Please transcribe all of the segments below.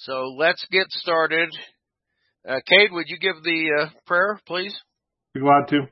So let's get started. Cade, would you give the prayer, please? Be glad to.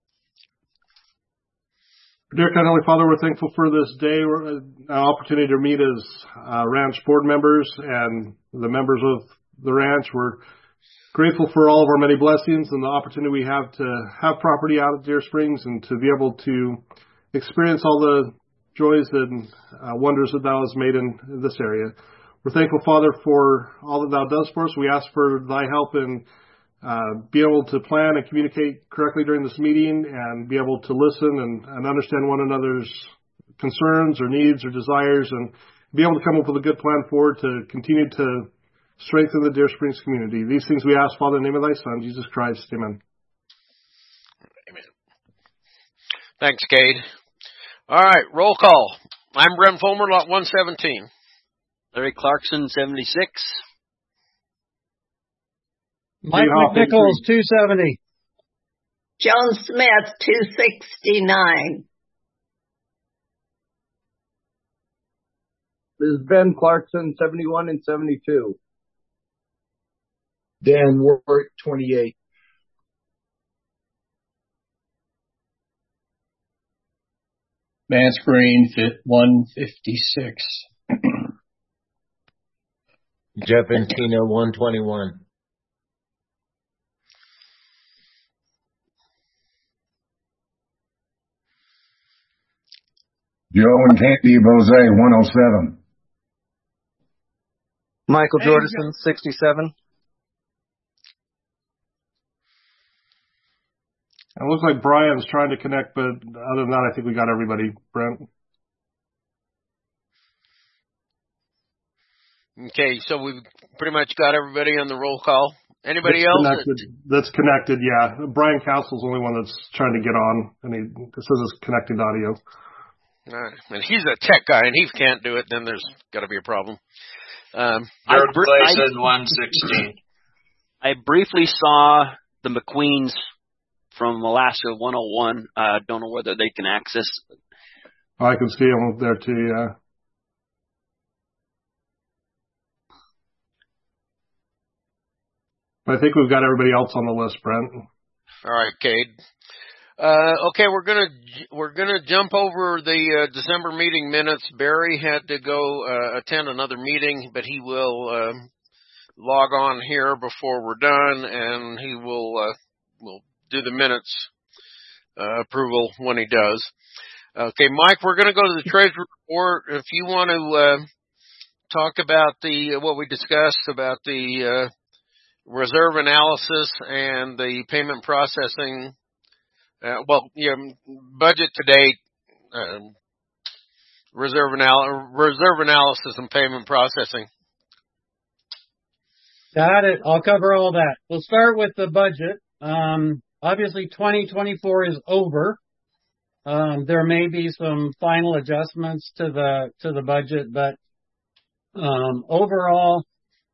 Dear kind Heavenly Father, we're thankful for this day, an opportunity to meet as ranch board members and the members of the ranch. We're grateful for all of our many blessings and the opportunity we have to have property out at Deer Springs and to be able to experience all the joys and wonders that Thou hast made in this area. We're thankful, Father, for all that Thou does for us. We ask for Thy help in be able to plan and communicate correctly during this meeting and be able to listen and understand one another's concerns or needs or desires and be able to come up with a good plan forward to continue to strengthen the Deer Springs community. These things we ask, Father, in the name of Thy Son, Jesus Christ. Amen. Amen. Thanks, Cade. All right, roll call. I'm Brent Fulmer, lot 117. Larry Clarkson, 76. Mike McNichols, 270. Joan Smith, 269. This is Ben Clarkson, 71 and 72. Dan Warwick, 28. Vance Green, 156. Jeff Antino, 121. Joe and Candy Bose, 107. Michael Jordison, 67. It looks like Brian's trying to connect, but other than that, I think we got everybody, Brent. Okay, so we've pretty much got everybody on the roll call. Anybody else? That's connected, yeah. Brian Castle's the only one that's trying to get on, and it says it's connected audio. All right. And he's a tech guy, and he can't do it, then there's got to be a problem. Third place is 116. I briefly saw the McQueens from Alaska 101. Don't know whether they can access. I can see them there too, yeah. I think we've got everybody else on the list, Brent. All right, Cade. Okay, we're gonna jump over the December meeting minutes. Barry had to go attend another meeting, but he will log on here before we're done, and he will do the minutes approval when he does. Okay, Mike, we're gonna go to the treasury report. If you want to talk about what we discussed about the reserve analysis and the payment processing. Budget to date, reserve analysis and payment processing. Got it. I'll cover all that. We'll start with the budget. Obviously, 2024 is over. There may be some final adjustments to the budget, but overall,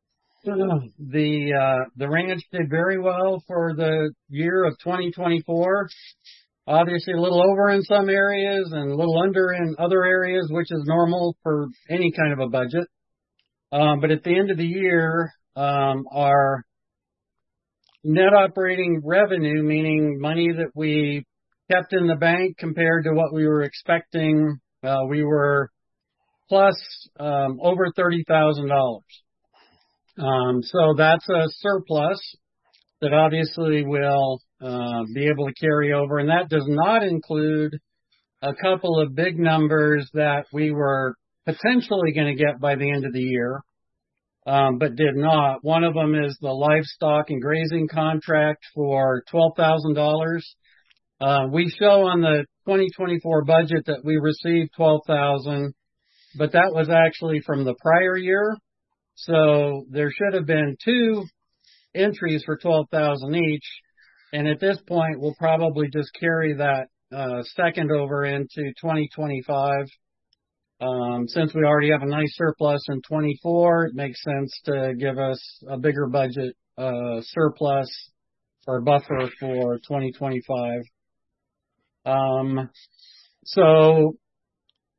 the ranch did very well for the year of 2024. Obviously a little over in some areas and a little under in other areas, which is normal for any kind of a budget. But at the end of the year, our net operating revenue, meaning money that we kept in the bank compared to what we were expecting, we were plus over $30,000. So that's a surplus that obviously will be able to carry over. And that does not include a couple of big numbers that we were potentially going to get by the end of the year, but did not. One of them is the livestock and grazing contract for $12,000. We show on the 2024 budget that we received $12,000, but that was actually from the prior year. So there should have been two entries for $12,000 each. And at this point, we'll probably just carry that second over into 2025. Since we already have a nice surplus in 24, it makes sense to give us a bigger budget surplus or buffer for 2025. So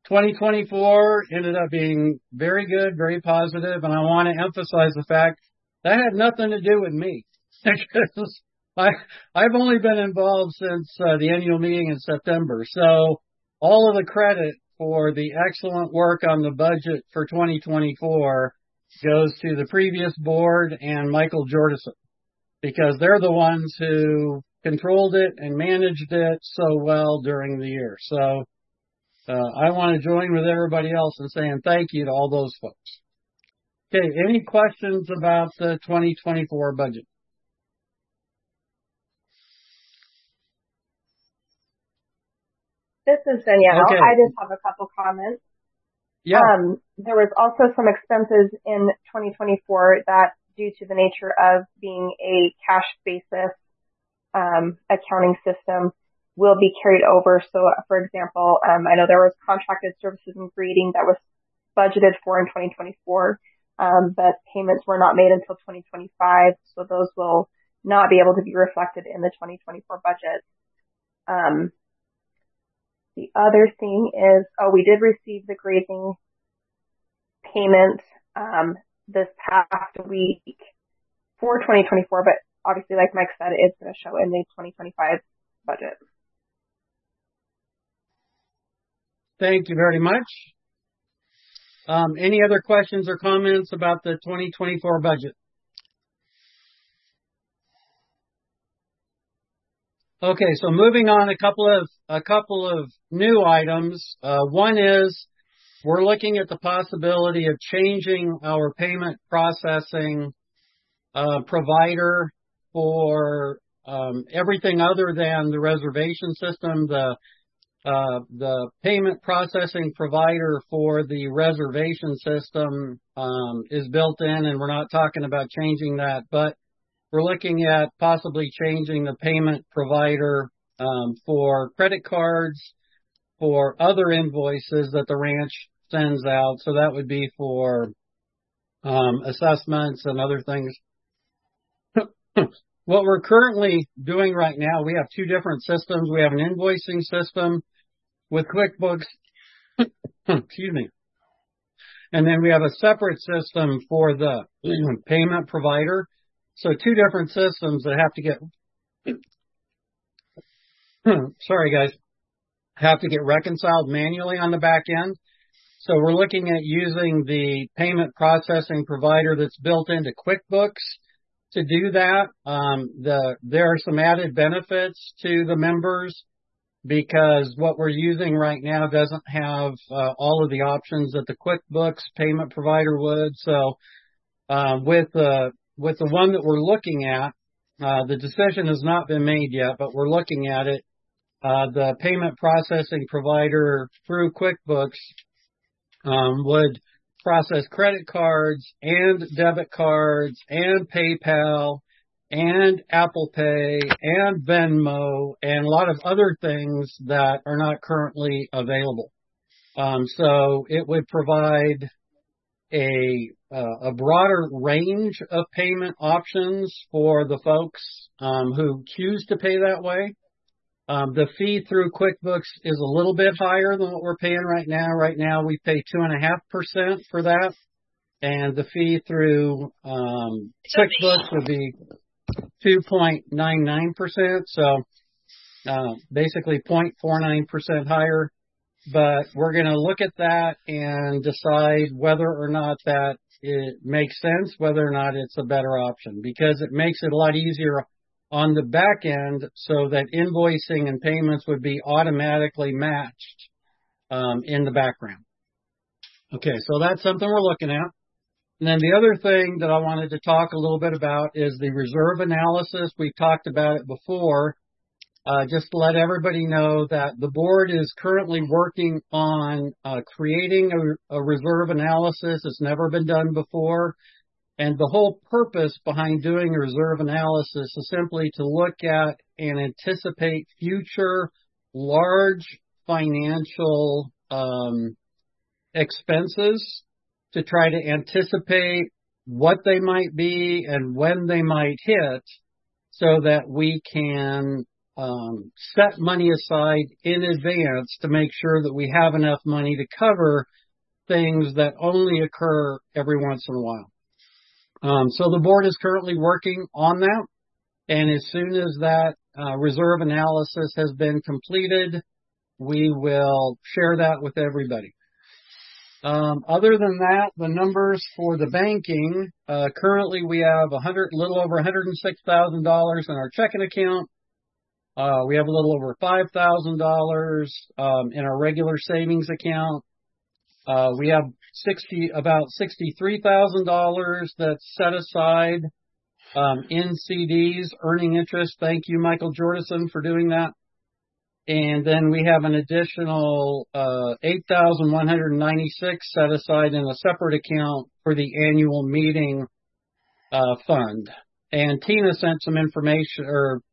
2024 ended up being very good, very positive, and I want to emphasize the fact that had nothing to do with me. Because I've only been involved since the annual meeting in September. So all of the credit for the excellent work on the budget for 2024 goes to the previous board and Michael Jordison, because they're the ones who controlled it and managed it so well during the year. So I want to join with everybody else in saying thank you to all those folks. Okay, any questions about the 2024 budget? This is Danielle. Okay. I just have a couple comments. Yeah. There was also some expenses in 2024 that, due to the nature of being a cash basis accounting system, will be carried over. So, for example, I know there was contracted services and grading that was budgeted for in 2024, but payments were not made until 2025. So those will not be able to be reflected in the 2024 budget. The other thing is, we did receive the grazing payment this past week for 2024, but obviously, like Mike said, it's going to show in the 2025 budget. Thank you very much. Any other questions or comments about the 2024 budget? Okay, so moving on, a couple of new items. One is we're looking at the possibility of changing our payment processing provider for everything other than the reservation system. The payment processing provider for the reservation system is built in, and we're not talking about changing that, but we're looking at possibly changing the payment provider for credit cards, for other invoices that the ranch sends out. So that would be for assessments and other things. What we're currently doing right now, we have two different systems. We have an invoicing system with QuickBooks, excuse me, and then we have a separate system for the payment provider. So two different systems that have to get, sorry guys, have to get reconciled manually on the back end. So we're looking at using the payment processing provider that's built into QuickBooks to do that. There are some added benefits to the members because what we're using right now doesn't have all of the options that the QuickBooks payment provider would. So with the one that we're looking at, the decision has not been made yet, but we're looking at it. The payment processing provider through QuickBooks would process credit cards and debit cards and PayPal and Apple Pay and Venmo and a lot of other things that are not currently available. So it would provide a broader range of payment options for the folks who choose to pay that way. The fee through QuickBooks is a little bit higher than what we're paying right now. Right now we pay 2.5% for that, and the fee through QuickBooks would be 2.99%. So basically 0.49% higher. But we're going to look at that and decide whether or not that it makes sense, whether or not it's a better option, because it makes it a lot easier on the back end so that invoicing and payments would be automatically matched in the background. Okay, so that's something we're looking at. And then the other thing that I wanted to talk a little bit about is the reserve analysis. We've talked about it before. Just to let everybody know that the board is currently working on creating a reserve analysis. It's never been done before. And the whole purpose behind doing a reserve analysis is simply to look at and anticipate future large financial expenses, to try to anticipate what they might be and when they might hit, so that we can set money aside in advance to make sure that we have enough money to cover things that only occur every once in a while. So the board is currently working on that. And as soon as that reserve analysis has been completed, we will share that with everybody. Other than that, the numbers for the banking, currently we have little over $106,000 in our checking account. We have a little over $5,000 in our regular savings account. We have about $63,000 that's set aside in CDs, earning interest. Thank you, Michael Jordison, for doing that. And then we have an additional $8,196 set aside in a separate account for the annual meeting fund. And Tina sent some information,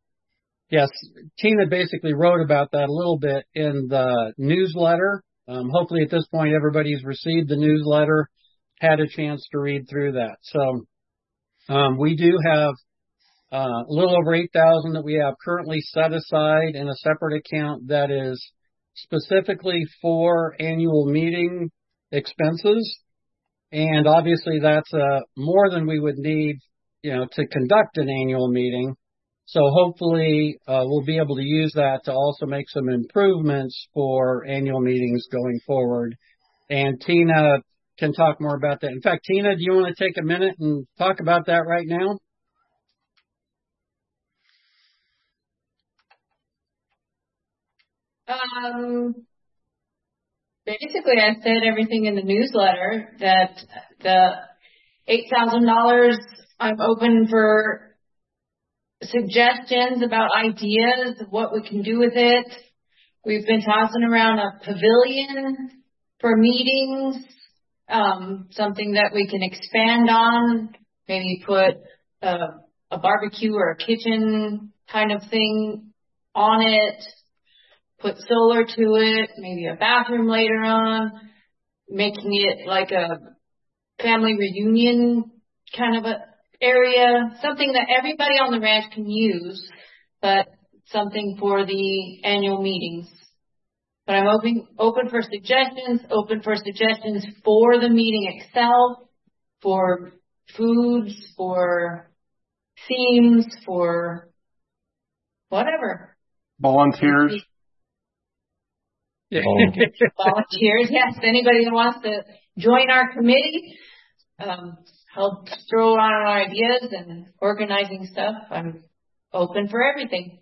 Tina basically wrote about that a little bit in the newsletter. Hopefully at this point everybody's received the newsletter, had a chance to read through that. So we do have a little over $8,000 that we have currently set aside in a separate account that is specifically for annual meeting expenses. And obviously that's more than we would need, to conduct an annual meeting. So hopefully we'll be able to use that to also make some improvements for annual meetings going forward. And Tina can talk more about that. In fact, Tina, do you want to take a minute and talk about that right now? Basically, I said everything in the newsletter, that the $8,000, I'm open for suggestions about ideas of what we can do with it. We've been tossing around a pavilion for meetings, something that we can expand on, maybe put a barbecue or a kitchen kind of thing on it, put solar to it, maybe a bathroom later on, making it like a family reunion kind of a area, something that everybody on the ranch can use, but something for the annual meetings. But I'm open for suggestions for the meeting itself, for foods, for themes, for whatever. Volunteers. Volunteers, yes. Anybody who wants to join our committee, help throw around our ideas and organizing stuff, I'm open for everything.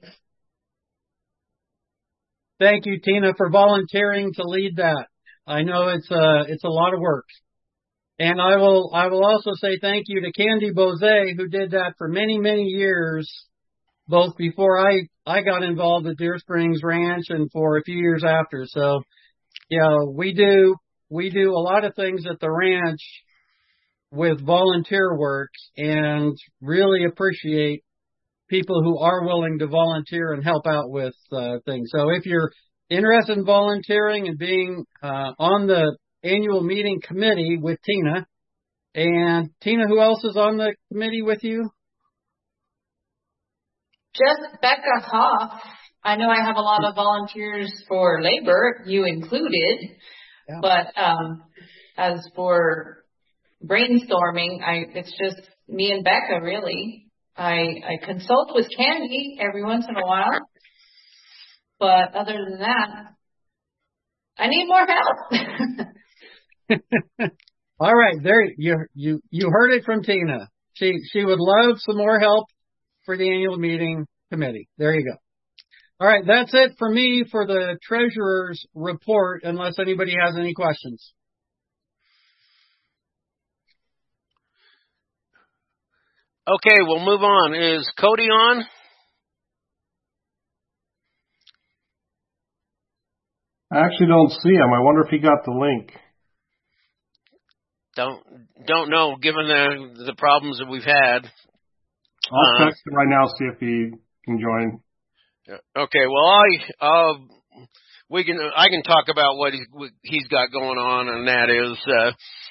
Thank you, Tina, for volunteering to lead that. I know it's a lot of work. And I will also say thank you to Candy Bose, who did that for many, many years, both before I got involved at Deer Springs Ranch and for a few years after. So, we do a lot of things at the ranch with volunteer work, and really appreciate people who are willing to volunteer and help out with things. So if you're interested in volunteering and being on the annual meeting committee with Tina, and Tina, who else is on the committee with you? Just Becca Hoff. I know I have a lot of volunteers for labor, you included, but as for brainstorming, it's just me and Becca, really. I consult with Candy every once in a while, but other than that, I need more help. All right, there you heard it from Tina. She would love some more help for the annual meeting committee. There you go. All right, that's it for me for the treasurer's report, unless anybody has any questions. Okay, we'll move on. Is Cody on? I actually don't see him. I wonder if he got the link. Don't know, given the problems that we've had. I'll text him right now, see if he can join. Okay, well, I can talk about what he's got going on, and that is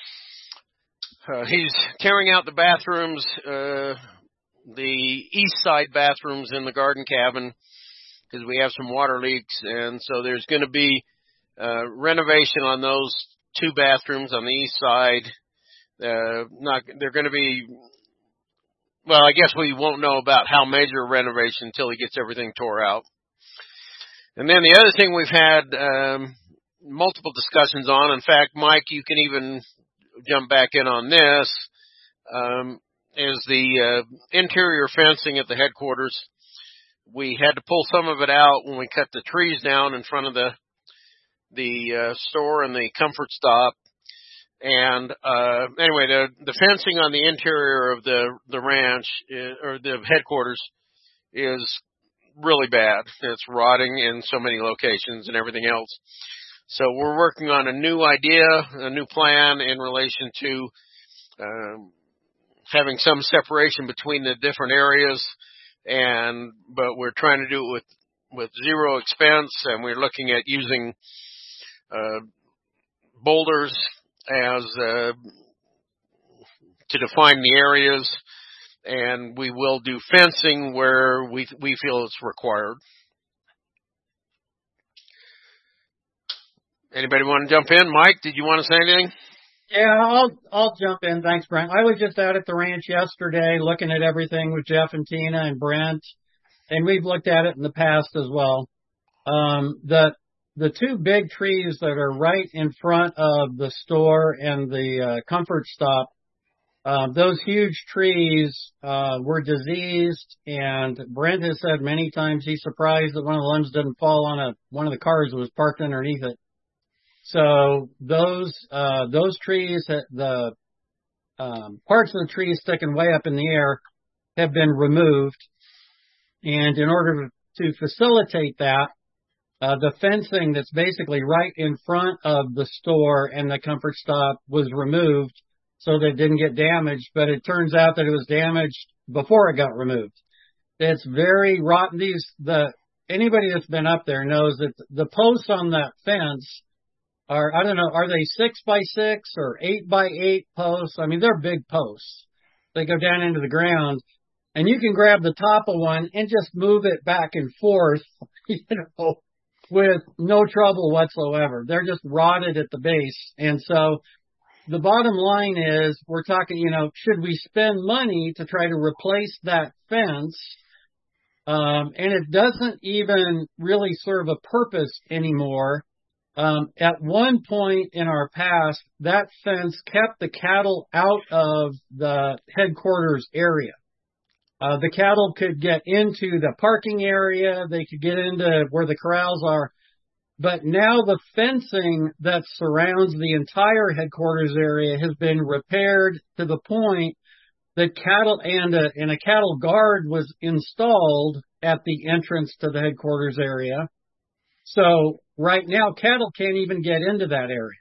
he's tearing out the bathrooms, the east side bathrooms in the garden cabin, because we have some water leaks, and so there's going to be renovation on those 2 bathrooms on the east side. They're going to be, well, I guess we won't know about how major renovation until he gets everything tore out. And then the other thing we've had multiple discussions on, in fact, Mike, you can even jump back in on this, is the interior fencing at the headquarters. We had to pull some of it out when we cut the trees down in front of the store and the Comfort Stop. And anyway, the fencing on the interior of the ranch or the headquarters is really bad. It's rotting in so many locations and everything else. So we're working on a new idea, a new plan in relation to having some separation between the different areas, but we're trying to do it with zero expense, and we're looking at using boulders as to define the areas, and we will do fencing where we feel it's required. Anybody want to jump in? Mike, did you want to say anything? Yeah, I'll jump in. Thanks, Brent. I was just out at the ranch yesterday looking at everything with Jeff and Tina and Brent, and we've looked at it in the past as well. The 2 big trees that are right in front of the store and the Comfort Stop, those huge trees were diseased, and Brent has said many times he's surprised that one of the limbs didn't fall on one of the cars that was parked underneath it. So those trees, the parts of the trees sticking way up in the air have been removed. And in order to facilitate that, the fencing that's basically right in front of the store and the Comfort Stop was removed so that it didn't get damaged, but it turns out that it was damaged before it got removed. It's very rotten. Anybody that's been up there knows that the posts on that fence are, I don't know, are they 6x6 or 8x8 posts? I mean, they're big posts. They go down into the ground, and you can grab the top of one and just move it back and forth, with no trouble whatsoever. They're just rotted at the base. And so the bottom line is we're talking, should we spend money to try to replace that fence? And it doesn't even really serve a purpose anymore. At one point in our past, that fence kept the cattle out of the headquarters area. The cattle could get into the parking area. They could get into where the corrals are. But now the fencing that surrounds the entire headquarters area has been repaired to the point that cattle and a cattle guard was installed at the entrance to the headquarters area. So right now, cattle can't even get into that area.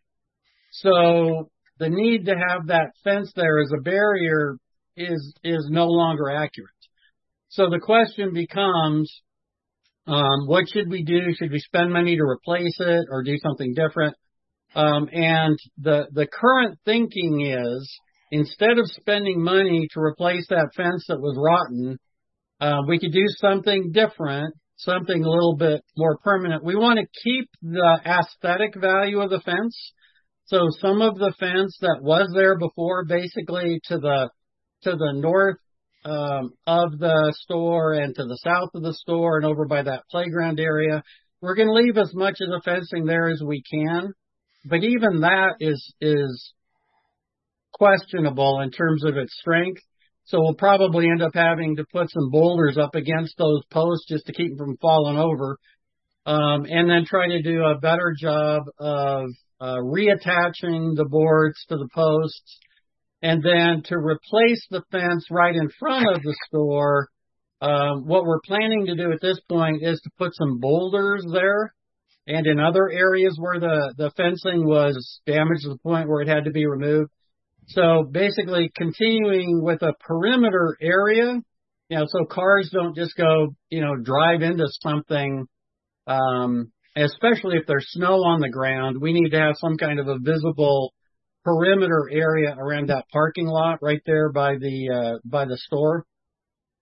So the need to have that fence there as a barrier is no longer accurate. So the question becomes, what should we do? Should we spend money to replace it or do something different? And the current thinking is, instead of spending money to replace that fence that was rotten, we could do something different, something a little bit more permanent. We want to keep the aesthetic value of the fence. So some of the fence that was there before, basically to the north of the store and to the south of the store and over by that playground area, we're going to leave as much of the fencing there as we can. But even that is questionable in terms of its strength. So we'll probably end up having to put some boulders up against those posts just to keep them from falling over. And then try to do a better job of reattaching the boards to the posts. And then to replace the fence right in front of the store, what we're planning to do at this point is to put some boulders there and in other areas where the fencing was damaged to the point where it had to be removed. So basically continuing with a perimeter area, so cars don't just go, drive into something, especially if there's snow on the ground. We need to have some kind of a visible perimeter area around that parking lot right there by the store.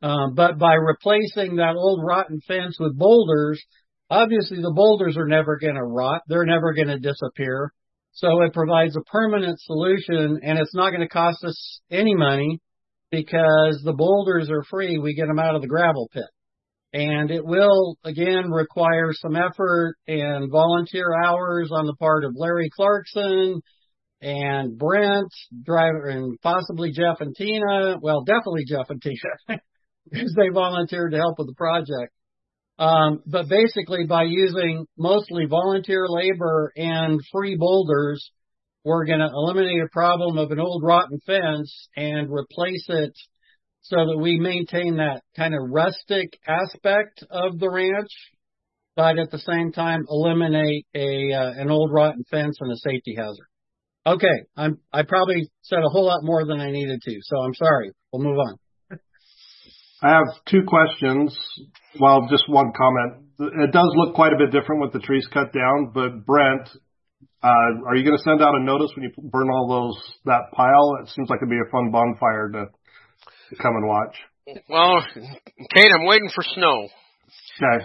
But by replacing that old rotten fence with boulders, obviously the boulders are never going to rot. They're never going to disappear. So it provides a permanent solution, and it's not going to cost us any money because the boulders are free. We get them out of the gravel pit. And it will, again, require some effort and volunteer hours on the part of Larry Clarkson and Brent, driver, and possibly Jeff and Tina. Well, definitely Jeff and Tina, because they volunteered to help with the project. But basically, by using mostly volunteer labor and free boulders, we're going to eliminate a problem of an old rotten fence and replace it so that we maintain that kind of rustic aspect of the ranch, but at the same time eliminate an old rotten fence and a safety hazard. Okay, I probably said a whole lot more than I needed to, so I'm sorry. We'll move on. I have two questions. Well, just one comment. It does look quite a bit different with the trees cut down, but Brent, are you going to send out a notice when you burn all that pile? It seems like it'd be a fun bonfire to come and watch. Well, Kate, I'm waiting for snow. Okay.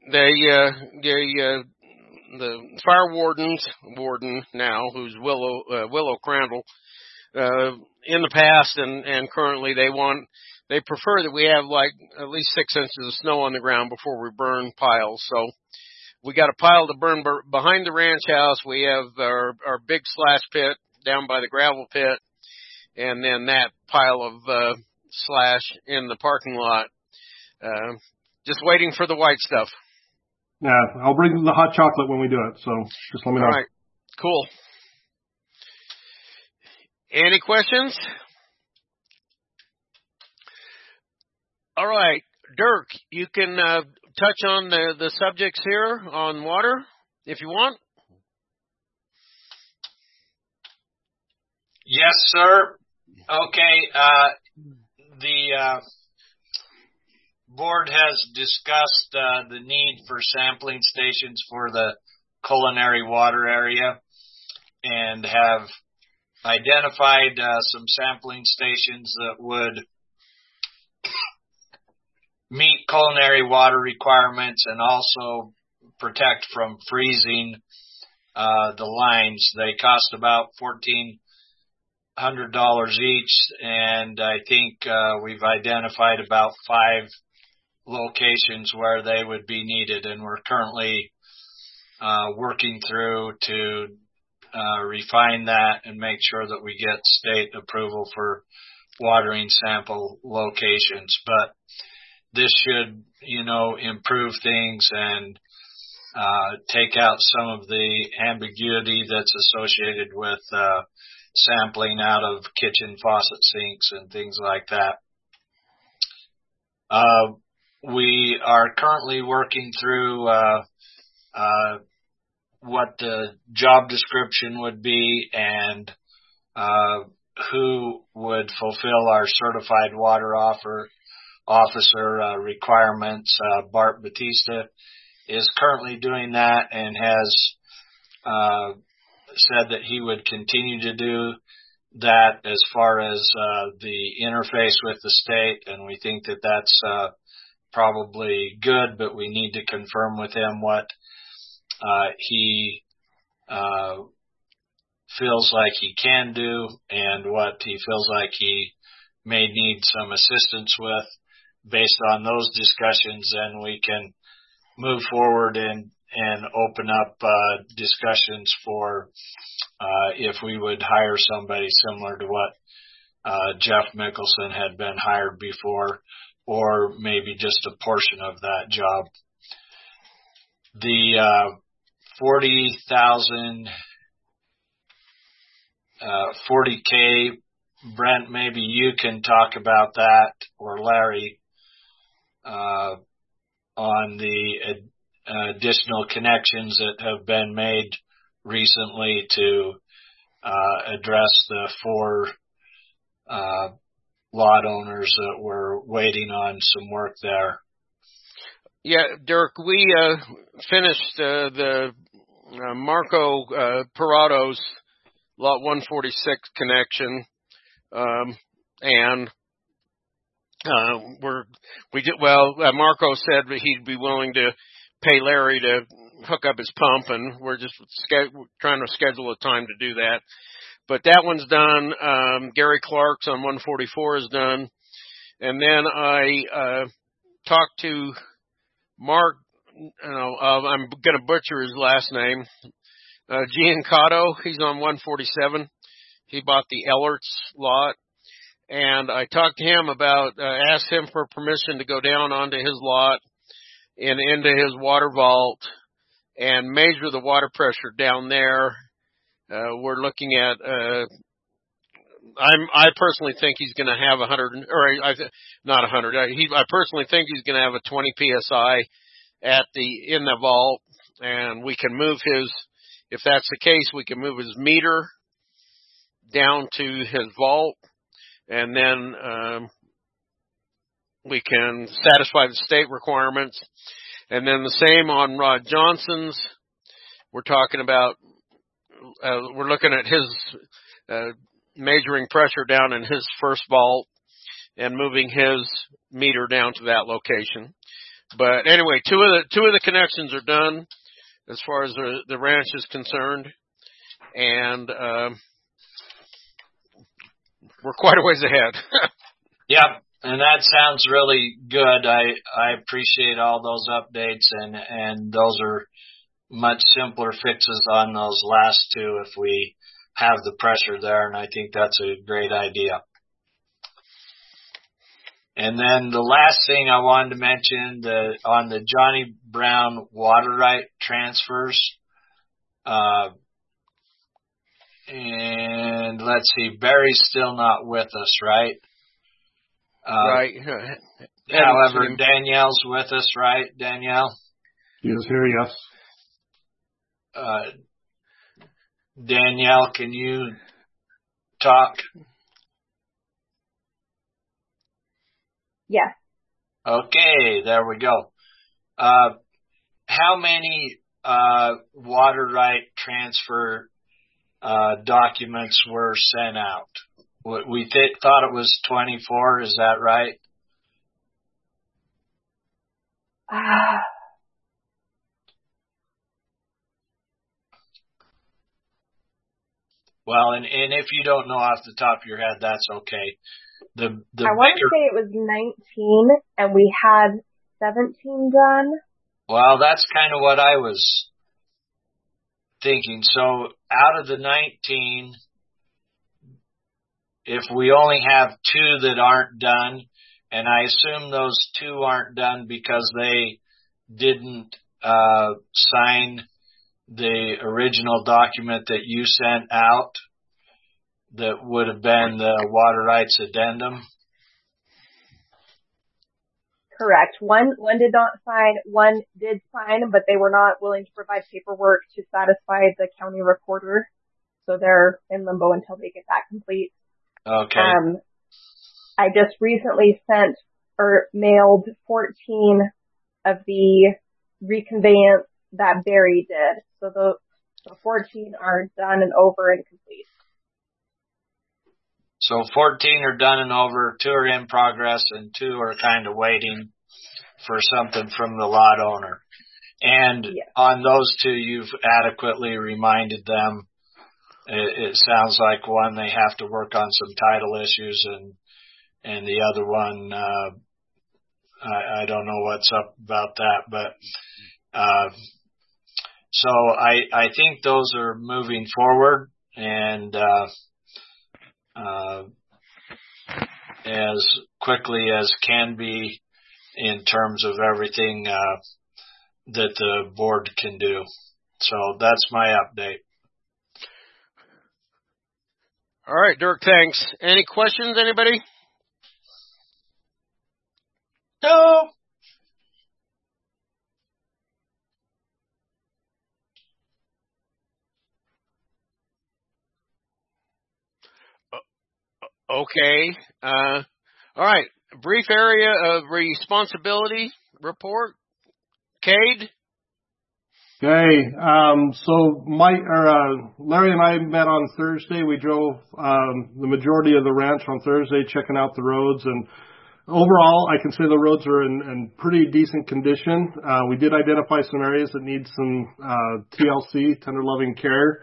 The fire warden now, who's Willow Crandall, in the past and currently they prefer that we have like at least 6 inches of snow on the ground before we burn piles. So we got a pile to burn behind the ranch house. We have our big slash pit down by the gravel pit, and then that pile of slash in the parking lot. Just waiting for the white stuff. Yeah, I'll bring the hot chocolate when we do it, so just let me know. All right, cool. Any questions? All right, Dirk, you can touch on the subjects here on water if you want. Yes, sir. Okay, the board has discussed the need for sampling stations for the culinary water area and have identified some sampling stations that would meet culinary water requirements and also protect from freezing the lines. They cost about $1,400 each, and I think we've identified about 5 locations where they would be needed, and we're currently working through to refine that and make sure that we get state approval for watering sample locations. But this should, improve things and take out some of the ambiguity that's associated with sampling out of kitchen faucet sinks and things like that. We are currently working through what the job description would be and who would fulfill our certified water officer requirements. Bart Batista is currently doing that and has said that he would continue to do that as far as the interface with the state, and we think that that's probably good, but we need to confirm with him what he feels like he can do and what he feels like he may need some assistance with. Based on those discussions, then we can move forward and open up discussions for if we would hire somebody similar to what Jeff Mickelson had been hired before, or maybe just a portion of that job. The 40K, Brent, maybe you can talk about that, or Larry, on the additional connections that have been made recently to address the 4 lot owners that were waiting on some work there. Yeah, Dirk, we finished the Marco Parato's Lot 146 connection, and Marco said that he'd be willing to pay Larry to hook up his pump, and we're just trying to schedule a time to do that. But that one's done. Gary Clark's on 144 is done. And then I talked to Mark, I'm going to butcher his last name, Giancato. He's on 147. He bought the Ellerts lot. And I talked to him about, asked him for permission to go down onto his lot and into his water vault and measure the water pressure down there. We're looking at, I personally think he's going to have 100, not 100. I personally think he's going to have a 20 PSI in the vault, and we can move if that's the case, we can move his meter down to his vault, and then, we can satisfy the state requirements. And then the same on Rod Johnson's. We're talking about, we're looking at his, measuring pressure down in his first vault and moving his meter down to that location. But anyway, two of the connections are done as far as the ranch is concerned, and we're quite a ways ahead. Yep, and that sounds really good. I appreciate all those updates, and those are much simpler fixes on those last two if we have the pressure there, and I think that's a great idea. And then the last thing I wanted to mention, on the Johnny Brown water right transfers, and let's see, Barry's still not with us, right? Right. However, Danielle's with us, right, Danielle? She is here, yes. Danielle, can you talk? Yes. Okay, there we go. How many water right transfer documents were sent out? We thought it was 24. Is that right? Well, and if you don't know off the top of your head, that's okay. I want to say it was 19, and we had 17 done. Well, that's kind of what I was thinking. So out of the 19, if we only have 2 that aren't done, and I assume those 2 aren't done because they didn't sign the original document that you sent out, that would have been the water rights addendum. Correct. One did not sign, one did sign, but they were not willing to provide paperwork to satisfy the county recorder. So they're in limbo until they get that complete. Okay. I just recently sent or mailed 14 of the reconveyance that Barry did. So the 14 are done and over and complete. So 14 are done and over, 2 are in progress, and 2 are kind of waiting for something from the lot owner. And on those 2, you've adequately reminded them. It sounds like one, they have to work on some title issues, and the other one, I don't know what's up about that, but so I think those are moving forward, and as quickly as can be in terms of everything that the board can do. So that's my update. All right, Dirk, thanks. Any questions, anybody? No. Okay. All right. Brief area of responsibility report. Cade? Okay. So Larry and I met on Thursday. We drove the majority of the ranch on Thursday, checking out the roads, and overall, I can say the roads are in pretty decent condition. We did identify some areas that need some TLC, tender loving care.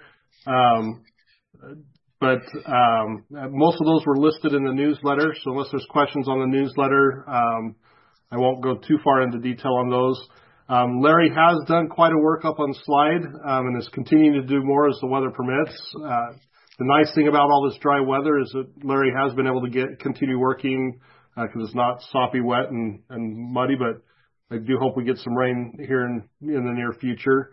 But most of those were listed in the newsletter. So unless there's questions on the newsletter, I won't go too far into detail on those. Larry has done quite a workup on Slide and is continuing to do more as the weather permits. The nice thing about all this dry weather is that Larry has been able to continue working because it's not soppy wet and muddy, but I do hope we get some rain here in the near future.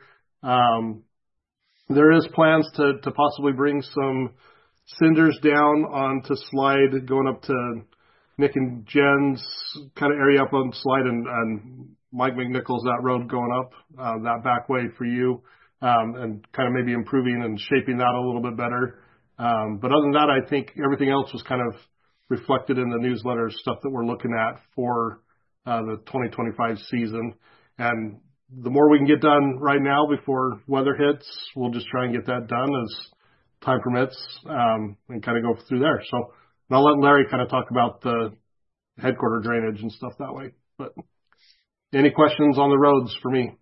There is plans to possibly bring some cinders down onto Slide, going up to Nick and Jen's kind of area up on Slide and Mike McNichols, that road going up that back way for you, and kind of maybe improving and shaping that a little bit better. But other than that, I think everything else was kind of reflected in the newsletter, stuff that we're looking at for the 2025 season. And the more we can get done right now before weather hits, we'll just try and get that done as time permits, and kind of go through there. So and I'll let Larry kind of talk about the headquarter drainage and stuff that way. But any questions on the roads for me?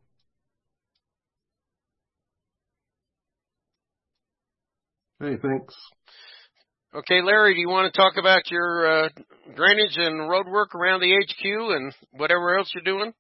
Hey, thanks. Okay, Larry, do you want to talk about your drainage and road work around the HQ and whatever else you're doing?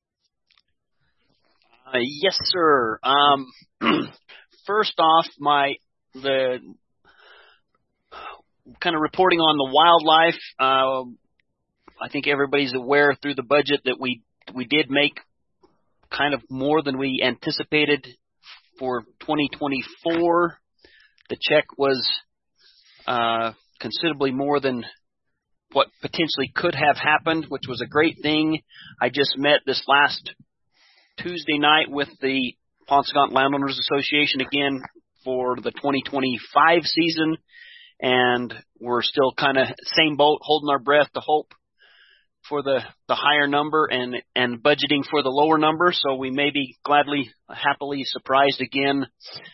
Yes, sir. First off, the kind of reporting on the wildlife. I think everybody's aware through the budget that we did make kind of more than we anticipated for 2024. The check was considerably more than what potentially could have happened, which was a great thing. I just met this last Tuesday night with the Paunsaugunt Landowners Association again for the 2025 season, and we're still kind of same boat, holding our breath to hope for the higher number and budgeting for the lower number. So we may be happily surprised again.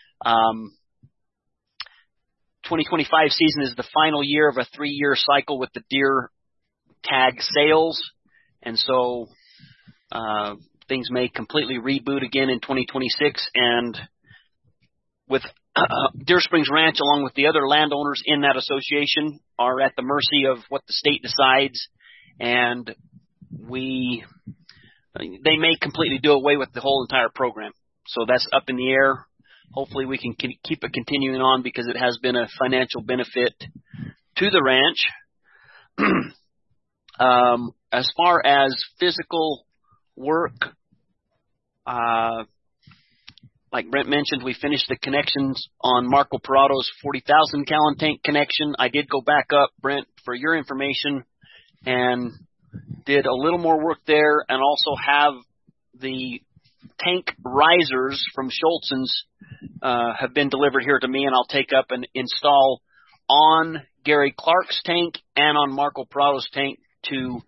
2025 season is the final year of a 3-year cycle with the deer tag sales, and so things may completely reboot again in 2026. And with Deer Springs Ranch, along with the other landowners in that association, are at the mercy of what the state decides, and they may completely do away with the whole entire program. So that's up in the air. Hopefully we can keep it continuing on because it has been a financial benefit to the ranch. As far as physical work, like Brent mentioned, we finished the connections on Marco Parato's 40,000 gallon tank connection. I did go back up, Brent, for your information, and did a little more work there, and also have the tank risers from Schultz's have been delivered here to me, and I'll take up and install on Gary Clark's tank and on Marco Parato's tank to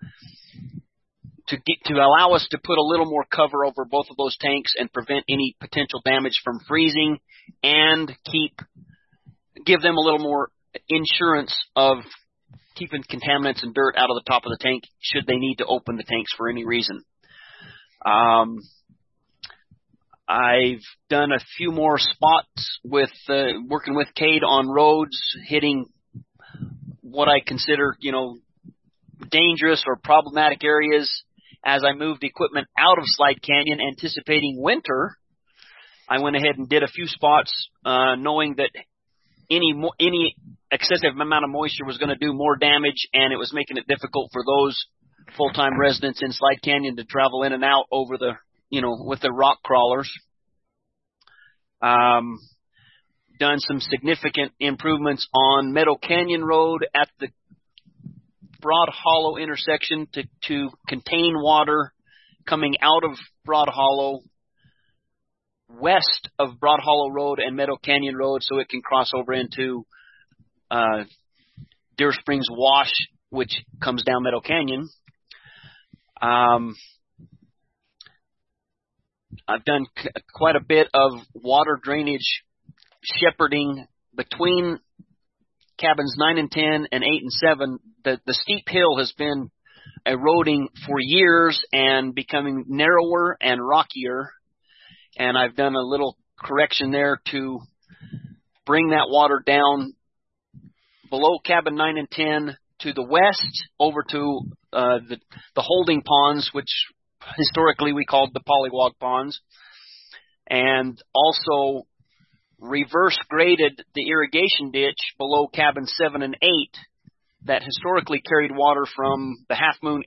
allow us to put a little more cover over both of those tanks and prevent any potential damage from freezing, and give them a little more insurance of keeping contaminants and dirt out of the top of the tank should they need to open the tanks for any reason. I've done a few more spots with working with Cade on roads, hitting what I consider, dangerous or problematic areas. As I moved equipment out of Slide Canyon, anticipating winter, I went ahead and did a few spots, knowing that any excessive amount of moisture was going to do more damage, and it was making it difficult for those full-time residents in Slide Canyon to travel in and out over the, with the rock crawlers. Done some significant improvements on Meadow Canyon Road at the Broad Hollow intersection to contain water coming out of Broad Hollow west of Broad Hollow Road and Meadow Canyon Road, so it can cross over into Deer Springs Wash, which comes down Meadow Canyon. I've done quite a bit of water drainage shepherding between cabins 9 and 10 and 8 and 7. The steep hill has been eroding for years and becoming narrower and rockier. And I've done a little correction there to bring that water down below cabin 9 and 10 to the west over to the holding ponds, which historically we called the polywog ponds, and also reverse graded the irrigation ditch below cabin 7 and 8 that historically carried water from the Half Moon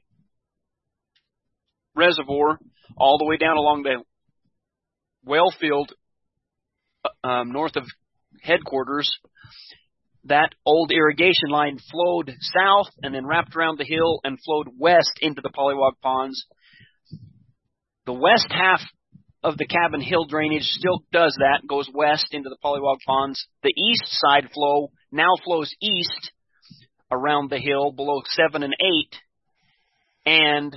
Reservoir all the way down along the well field north of headquarters. That old irrigation line flowed south and then wrapped around the hill and flowed west into the polywog ponds. The west half of the cabin hill drainage still does that, goes west into the polywog ponds. The east side flow now flows east around the hill below 7 and 8 and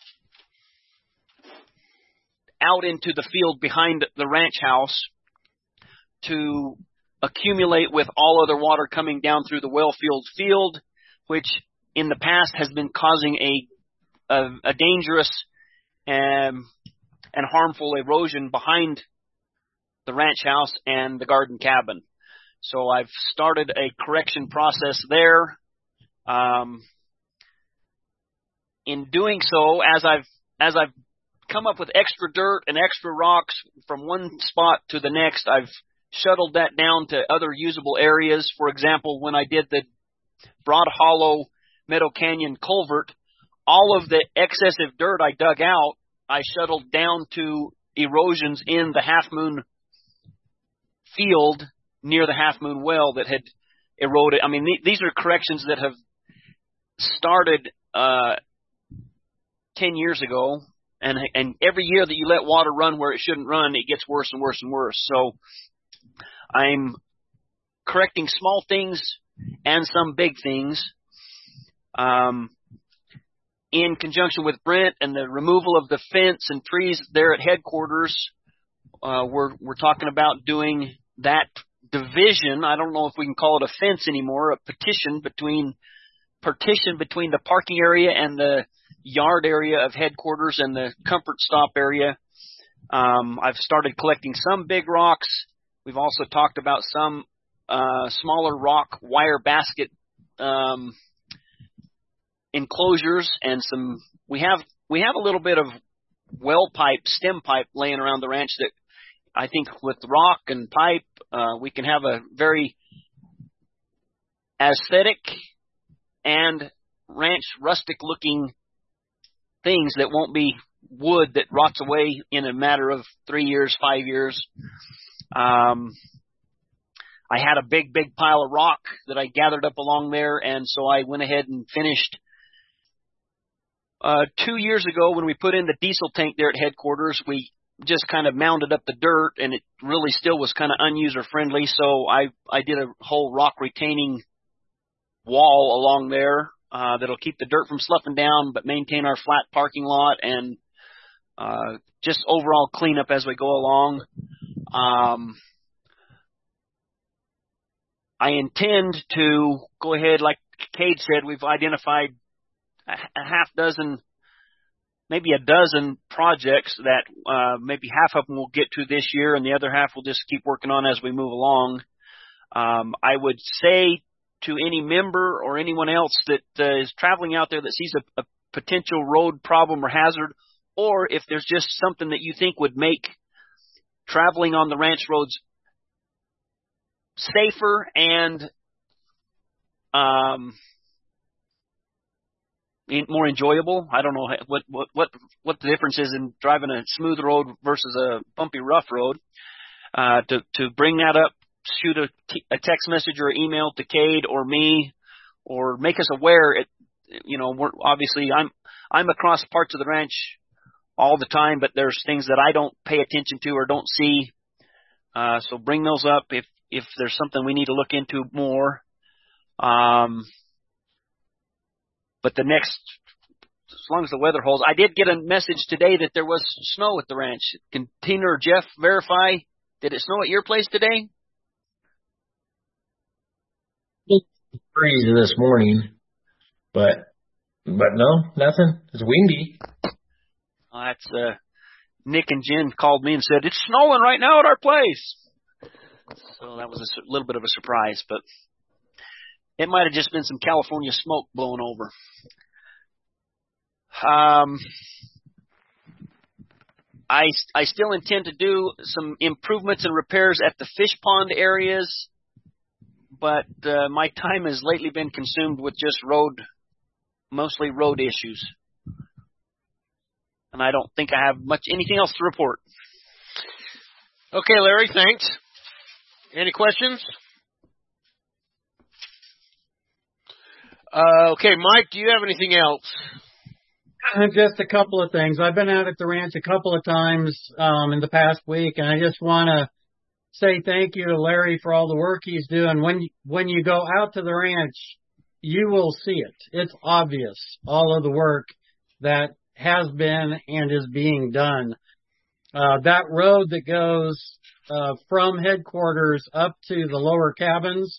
out into the field behind the ranch house to accumulate with all other water coming down through the Wellfield field, which in the past has been causing a dangerous and harmful erosion behind the ranch house and the garden cabin. So I've started a correction process there. In doing so, as I've come up with extra dirt and extra rocks from one spot to the next, I've shuttled that down to other usable areas. For example, when I did the Broad Hollow Meadow Canyon culvert, all of the excessive dirt I dug out, I shuttled down to erosions in the Half Moon field near the Half Moon well that had eroded. I mean, these are corrections that have started 10 years ago, and every year that you let water run where it shouldn't run, it gets worse and worse and worse. So I'm correcting small things and some big things. In conjunction with Brent and the removal of the fence and trees there at headquarters, we're talking about doing that division. I don't know if we can call it a fence anymore, a partition between the parking area and the yard area of headquarters and the comfort stop area. I've started collecting some big rocks. We've also talked about some smaller rock wire basket enclosures, and we have a little bit of well pipe, stem pipe laying around the ranch that I think with rock and pipe we can have a very aesthetic and ranch rustic looking things that won't be wood that rots away in a matter of 3 years, 5 years. I had a big pile of rock that I gathered up along there, and so I went ahead and finished 2 years ago when we put in the diesel tank there at headquarters. We just kind of mounded up the dirt, and it really still was kind of unuser friendly. So I did a whole rock retaining wall along there that'll keep the dirt from sloughing down, but maintain our flat parking lot and just overall cleanup as we go along. I intend to go ahead, like Cade said, we've identified a half dozen, maybe a dozen projects that maybe half of them we'll get to this year and the other half we'll just keep working on as we move along. I would say to any member or anyone else that is traveling out there that sees a potential road problem or hazard, or if there's just something that you think would make traveling on the ranch roads safer and more enjoyable. I don't know what the difference is in driving a smooth road versus a bumpy, rough road. To bring that up, shoot a text message or email to Cade or me, or make us aware. We're obviously I'm across parts of the ranch all the time, but there's things that I don't pay attention to or don't see. So bring those up if there's something we need to look into more. But as long as the weather holds, I did get a message today that there was snow at the ranch. Can Tina or Jeff verify? Did it snow at your place today? Freeze this morning, but But no, nothing. It's windy. That's Nick and Jen called me and said, it's snowing right now at our place. So that was a little bit of a surprise, but it might have just been some California smoke blowing over. I still intend to do some improvements and repairs at the fish pond areas, but my time has lately been consumed with just mostly road issues. And I don't think I have anything else to report. Okay, Larry, thanks. Any questions? Okay, Mike, do you have anything else? Just a couple of things. I've been out at the ranch a couple of times in the past week, and I just want to say thank you to Larry for all the work he's doing. When you go out to the ranch, you will see it. It's obvious, all of the work that has been and is being done. That road that goes from headquarters up to the lower cabins,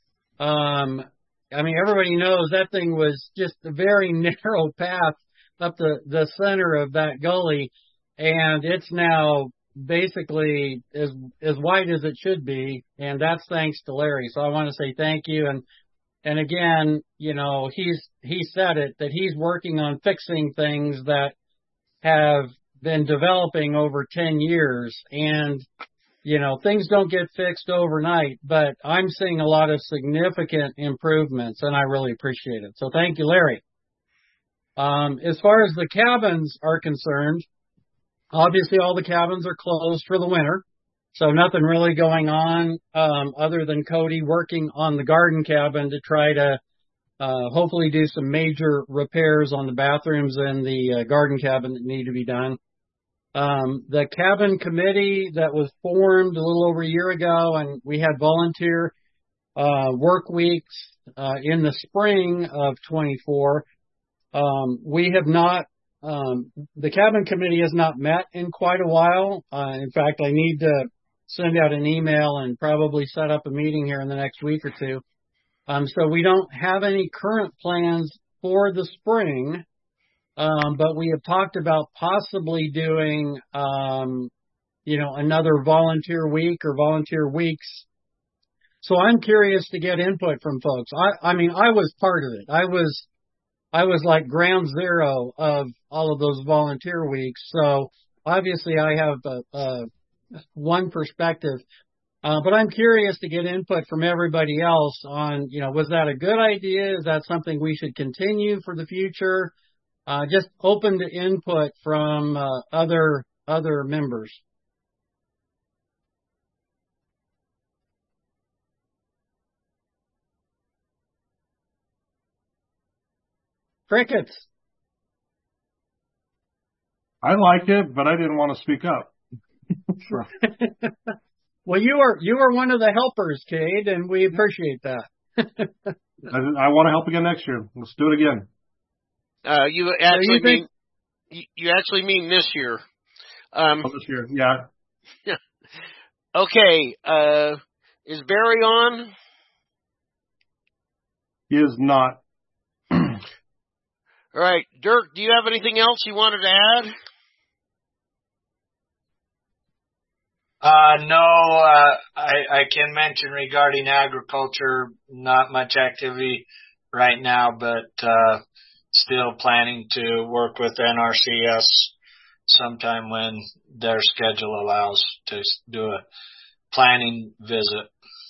everybody knows that thing was just a very narrow path up the center of that gully, and it's now basically as wide as it should be, and that's thanks to Larry. So I want to say thank you. And again, he said it, that he's working on fixing things that have been developing over 10 years. And, things don't get fixed overnight, but I'm seeing a lot of significant improvements, and I really appreciate it. So thank you, Larry. As far as the cabins are concerned, obviously all the cabins are closed for the winter. So nothing really going on other than Cody working on the garden cabin to try to hopefully do some major repairs on the bathrooms and the garden cabin that need to be done. The cabin committee that was formed a little over a year ago, and we had volunteer work weeks in the spring of 24. We have not, the cabin committee has not met in quite a while. In fact, I need to send out an email and probably set up a meeting here in the next week or two. So we don't have any current plans for the spring, but we have talked about possibly doing, another volunteer week or volunteer weeks. So I'm curious to get input from folks. I was part of it. I was like ground zero of all of those volunteer weeks. So obviously I have one perspective, but I'm curious to get input from everybody else on, was that a good idea? Is that something we should continue for the future? Just open to input from other members. Crickets. I like it, but I didn't want to speak up. Well, you are one of the helpers, Cade, and we appreciate that. I want to help again next year. Let's do it again. You actually mean this year. This year, yeah. Okay. Is Barry on? He is not. All right, Dirk, do you have anything else you wanted to add? No, I can mention regarding agriculture, not much activity right now, but still planning to work with NRCS sometime when their schedule allows to do a planning visit.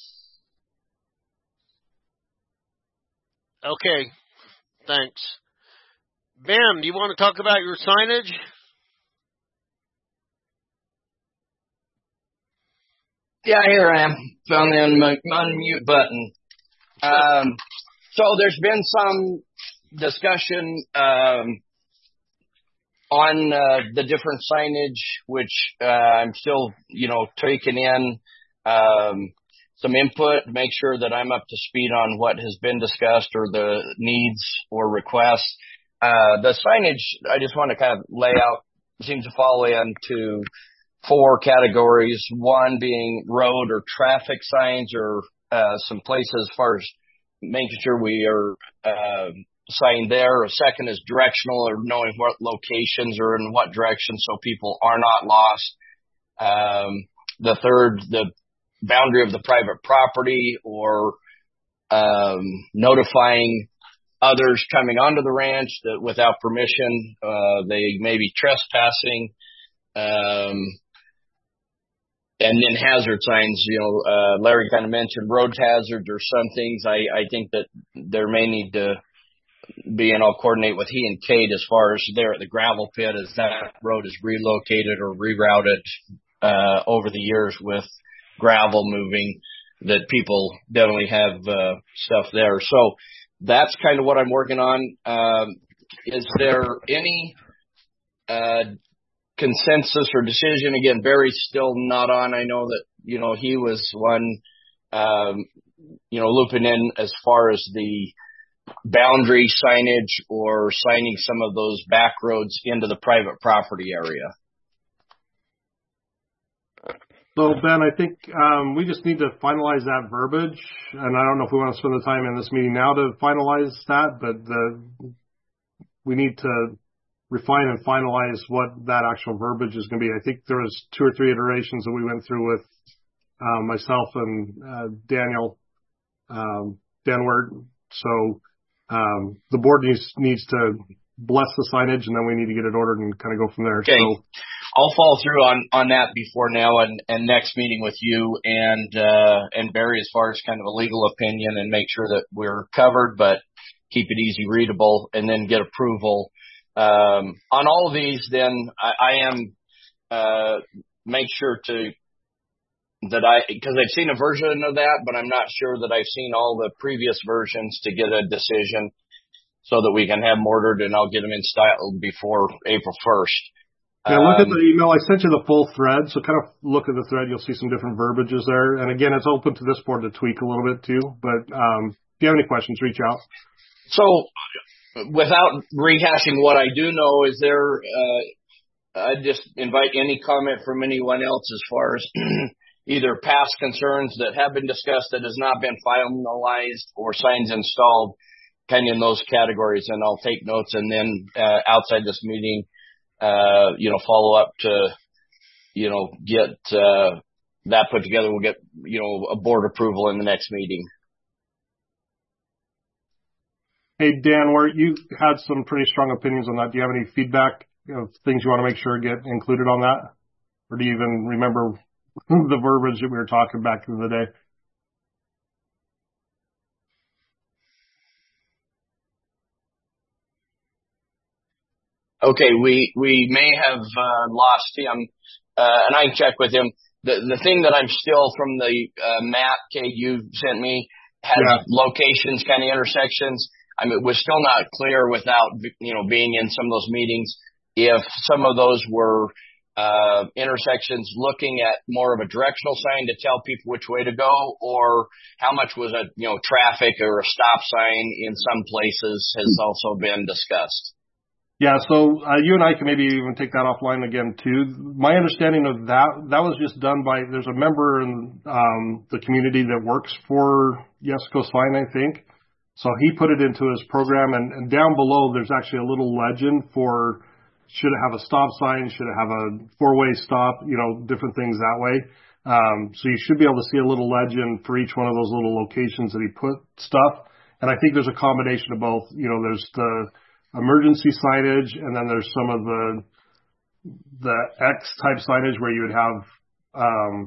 Okay, thanks. Ben, do you want to talk about your signage? Yeah, here I am. Found the unmute button. So there's been some discussion on the different signage, which I'm still, taking in some input, make sure that I'm up to speed on what has been discussed or the needs or requests. The signage, I just want to kind of lay out, seems to fall into 4 categories. One being road or traffic signs, or some places as far as making sure we are sign there. A second is directional, or knowing what locations are in what direction so people are not lost. The third, the boundary of the private property, or notifying others coming onto the ranch that without permission, they may be trespassing. And then hazard signs, Larry kind of mentioned road hazards or some things. I think that there may need to be, and I'll coordinate with he and Kate as far as there at the gravel pit, as that road is relocated or rerouted over the years with gravel moving, that people definitely have stuff there. So that's kind of what I'm working on. Is there any consensus or decision? Again, Barry's still not on. I know that, he was one, looping in as far as the boundary signage or signing some of those back roads into the private property area. So, Ben, I think we just need to finalize that verbiage, and I don't know if we want to spend the time in this meeting now to finalize that, but we need to refine and finalize what that actual verbiage is going to be. I think there was 2 or 3 iterations that we went through with myself and Daniel Denward. So the board needs to bless the signage, and then we need to get it ordered and kind of go from there. Okay. So I'll follow through on that before now and next meeting with you and Barry as far as kind of a legal opinion, and make sure that we're covered, but keep it easy readable, and then get approval. On all of these, then I am make sure because I've seen a version of that, but I'm not sure that I've seen all the previous versions to get a decision so that we can have them ordered, and I'll get them in style before April 1st. Yeah, look at the email. I sent you the full thread, so kind of look at the thread. You'll see some different verbiages there. And again, it's open to this board to tweak a little bit too. But if you have any questions, reach out. So without rehashing what I do know, is there, I just invite any comment from anyone else as far as either past concerns that have been discussed that has not been finalized, or signs installed, kind of in those categories. And I'll take notes, and then outside this meeting, follow up to, get that put together. We'll get, a board approval in the next meeting. Hey, Dan, where you had some pretty strong opinions on that. Do you have any feedback, things you want to make sure get included on that? Or do you even remember the verbiage that we were talking back in the day? Okay, we may have lost him, and I can check with him. The thing that I'm still from the map, Kate, you sent me, has locations, kind of intersections. I mean, we're still not clear without, being in some of those meetings, if some of those were intersections looking at more of a directional sign to tell people which way to go, or how much was a, traffic or a stop sign in some places has also been discussed. Yeah, so you and I can maybe even take that offline again too. My understanding of that was just done by, there's a member in the community that works for Yes Coast Line, I think. So he put it into his program, and down below there's actually a little legend for, should it have a stop sign, should it have a 4-way stop, different things that way. So you should be able to see a little legend for each one of those little locations that he put stuff. And I think there's a combination of both. There's the emergency signage, and then there's some of the X type signage where you would have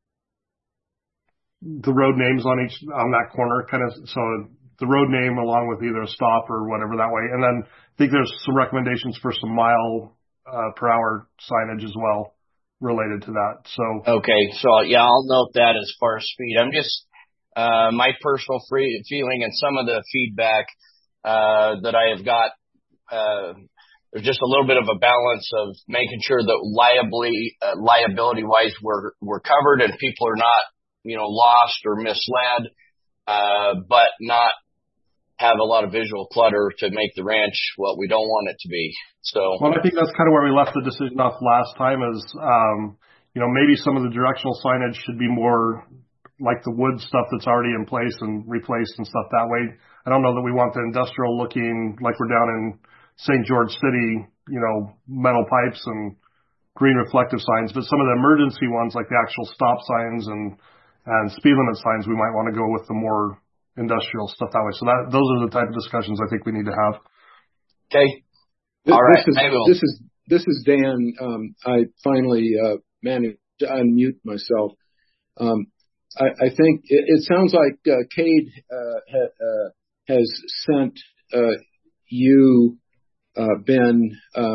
the road names on that corner, kind of, so the road name along with either a stop or whatever that way. And then I think there's some recommendations for some mile per hour signage as well related to that. So okay, so yeah, I'll note that as far as speed. I'm just my personal feeling and some of the feedback that I have got. There's just a little bit of a balance of making sure that liability wise we're covered, and people are not, lost or misled, but not have a lot of visual clutter to make the ranch what we don't want it to be. So, well, I think that's kind of where we left the decision off last time is, maybe some of the directional signage should be more like the wood stuff that's already in place and replaced and stuff that way. I don't know that we want the industrial looking like we're down in St. George City, metal pipes and green reflective signs, but some of the emergency ones like the actual stop signs and speed limit signs, we might want to go with the more industrial stuff that way. So those are the type of discussions I think we need to have. Okay. All right. This is Dan. I finally managed to unmute myself. I think it sounds like Cade has sent you, Ben,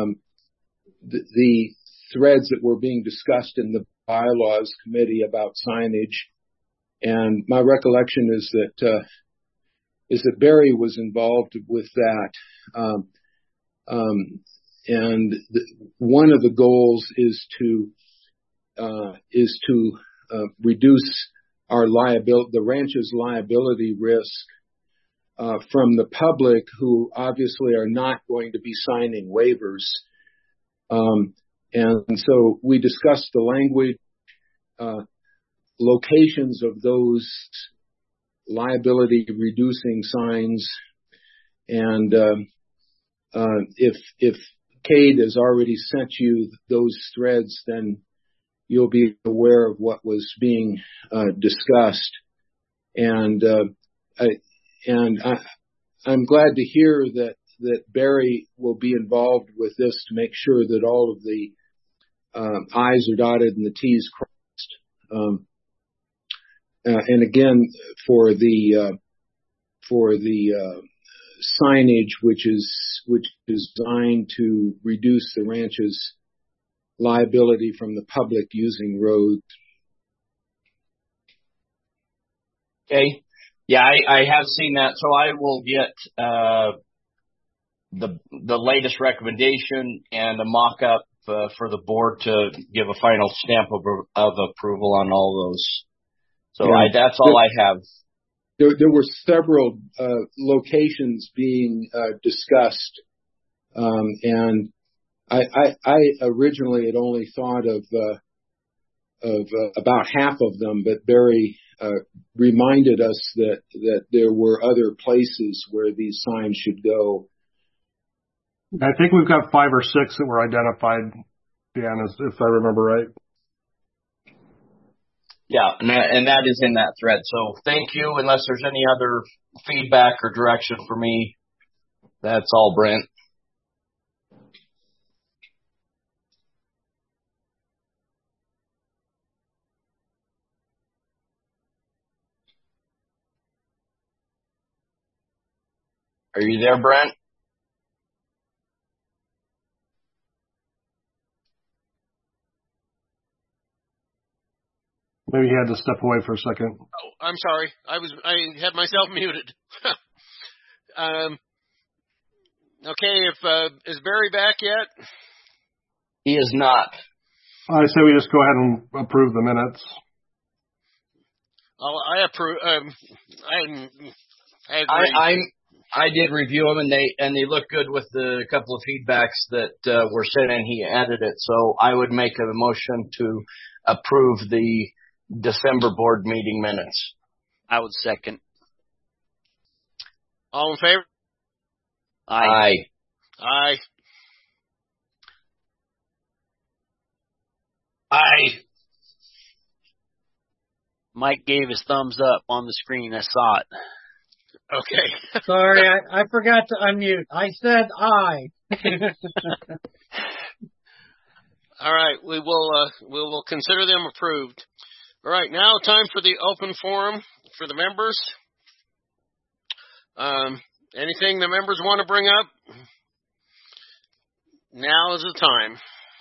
the threads that were being discussed in the bylaws committee about signage. And my recollection is that Barry was involved with that. And one of the goals is to reduce the ranch's liability risk from the public, who obviously are not going to be signing waivers. And so we discussed the language, locations of those liability reducing signs, and if Cade has already sent you those threads, then you'll be aware of what was being discussed. And I'm glad to hear that Barry will be involved with this to make sure that all of the I's are dotted and the T's crossed. And again, for the signage, which is designed to reduce the ranch's liability from the public using roads. Okay. Yeah, I have seen that. So I will get the latest recommendation and a mock-up for the board to give a final stamp of approval on all those. So yeah, that's all I have. There were several locations being discussed, and I originally had only thought of about half of them, but Barry reminded us that there were other places where these signs should go. I think we've got 5 or 6 that were identified, Dan, if I remember right. Yeah, and that is in that thread. So thank you. Unless there's any other feedback or direction for me, that's all, Brent. Are you there, Brent? Maybe he had to step away for a second. Oh, I'm sorry. I had myself muted. Okay, is Barry back yet? He is not. I say we just go ahead and approve the minutes. I approve. I agree. I did review them, and they look good with the couple of feedbacks that were sent in. He added it, so I would make a motion to approve the December board meeting minutes. I would second. All in favor? Aye. Aye. Aye. Mike gave his thumbs up on the screen. I saw it. Okay. Sorry, I forgot to unmute. I said aye. All right, we will consider them approved. All right, now time for the open forum for the members. Anything the members want to bring up? Now is the time.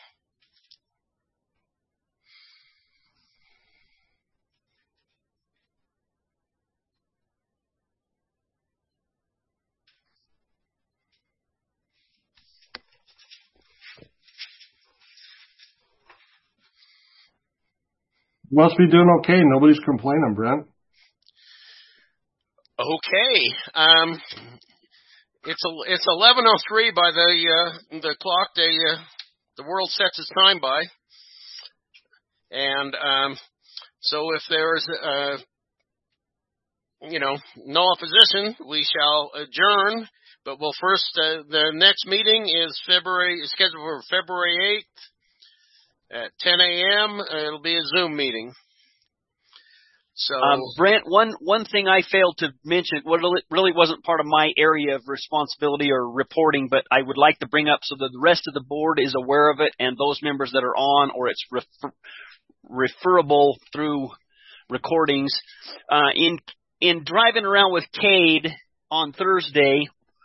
Must be doing okay. Nobody's complaining, Brent. Okay. It's 11:03 by the clock. The world sets its time by, and So if there's, no opposition, we shall adjourn. But we'll first, the next meeting is scheduled for February 8th at 10 a.m. It'll be a Zoom meeting. So, Brent, one thing I failed to mention, really wasn't part of my area of responsibility or reporting, but I would like to bring up so that the rest of the board is aware of it, and those members that are on, or it's referable through recordings. In driving around with Cade on Thursday,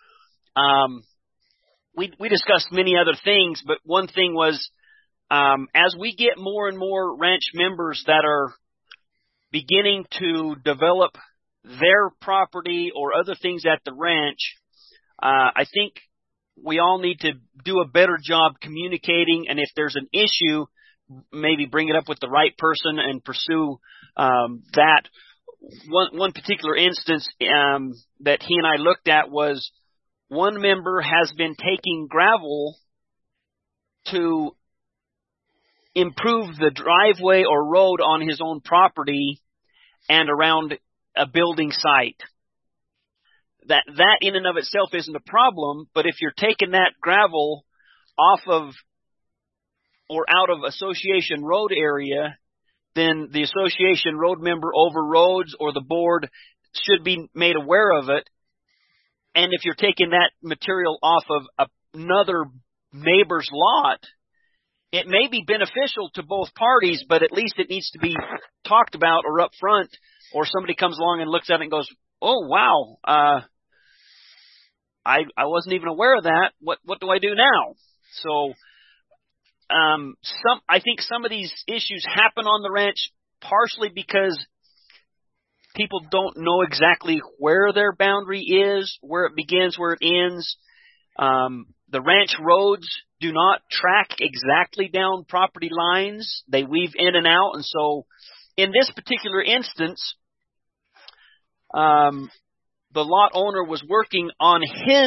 we discussed many other things, but one thing was, as we get more and more ranch members that are beginning to develop their property or other things at the ranch, I think we all need to do a better job communicating, and if there's an issue, maybe bring it up with the right person and pursue that. One particular instance that he and I looked at was one member has been taking gravel to improve the driveway or road on his own property and around a building site. That in and of itself isn't a problem, but if you're taking that gravel off of or out of association road area, then the association road member overroads, or the board should be made aware of it. And if you're taking that material off of another neighbor's lot, it may be beneficial to both parties, but at least it needs to be talked about or up front, or somebody comes along and looks at it and goes, oh, wow, I wasn't even aware of that. What do I do now? So I think some of these issues happen on the ranch partially because people don't know exactly where their boundary is, where it begins, where it ends. The ranch roads do not track exactly down property lines. They weave in and out. And so in this particular instance, the lot owner was working on his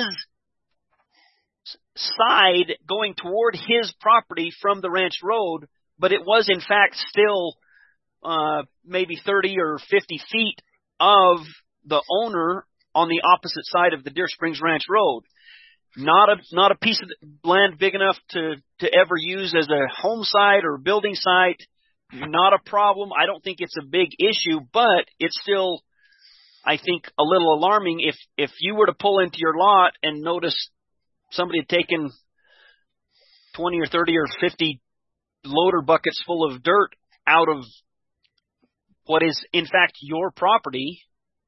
side going toward his property from the ranch road, but it was in fact still maybe 30 or 50 feet of the owner on the opposite side of the Deer Springs Ranch Road. Not a piece of land big enough to ever use as a home site or building site. Not a problem. I don't think it's a big issue, but it's still, I think, a little alarming if you were to pull into your lot and notice somebody had taken 20 or 30 or 50 loader buckets full of dirt out of what is, in fact, your property.